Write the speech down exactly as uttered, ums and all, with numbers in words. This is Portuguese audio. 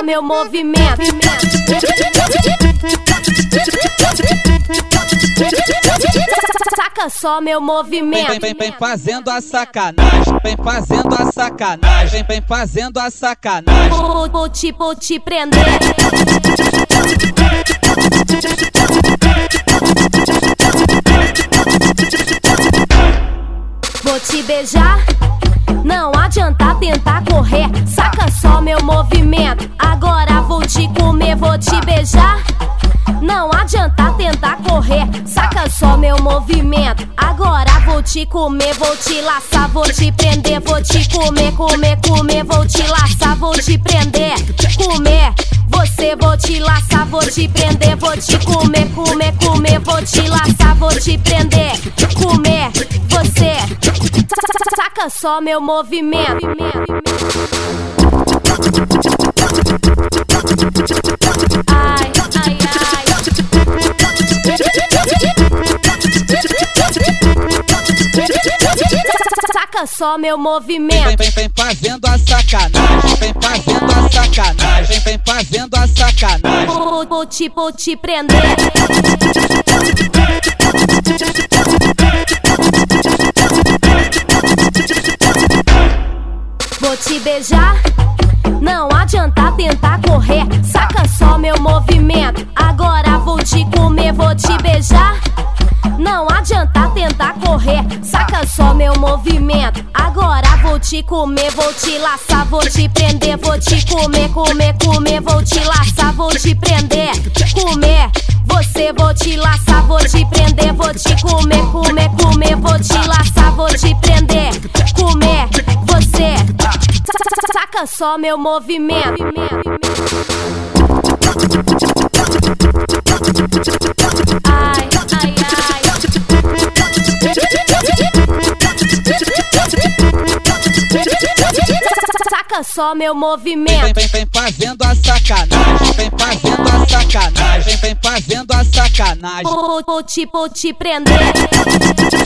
meu movimento. Saca só meu movimento. Vem, vem, vem fazendo a sacanagem, vem fazendo a sacanagem, vem fazendo a sacanagem. Vou, vou te, vou te prender. Vou te beijar, não adianta tentar correr. Saca só meu movimento. Agora vou te comer, vou te beijar. Não adianta tentar correr. Saca só meu movimento. Agora vou te comer, vou te laçar, vou te prender, vou te comer, comer, comer, vou te laçar, vou te prender, comer. Você vou te laçar, vou te prender, vou te comer, comer, comer, vou te laçar, vou te prender, comer. Você saca só meu movimento. Ai, ai, ai. Saca só meu movimento. Vem, vem, vem fazendo a sacanagem, vem fazendo a sacanagem, vem fazendo a sacanagem. Vou, vou te, vou te prender. Vou te beijar, não adianta tentar correr. Saca só meu movimento. Agora vou te comer, vou te beijar. Não adianta tentar correr. Saca só meu movimento. Agora vou te comer, vou te laçar, vou te prender, vou te comer, comer, comer, vou te laçar, vou te prender, comer. Você vou te laçar, vou te prender, vou te comer, comer, comer, vou te laçar, vou te prender, comer. Você saca só meu movimento. Ai, ai, ai. Saca só meu movimento. Vem, vem, vem fazendo a sacanagem, vem fazendo a sacanagem, vem fazendo a sacanagem. Vou, vou te, vou te prender.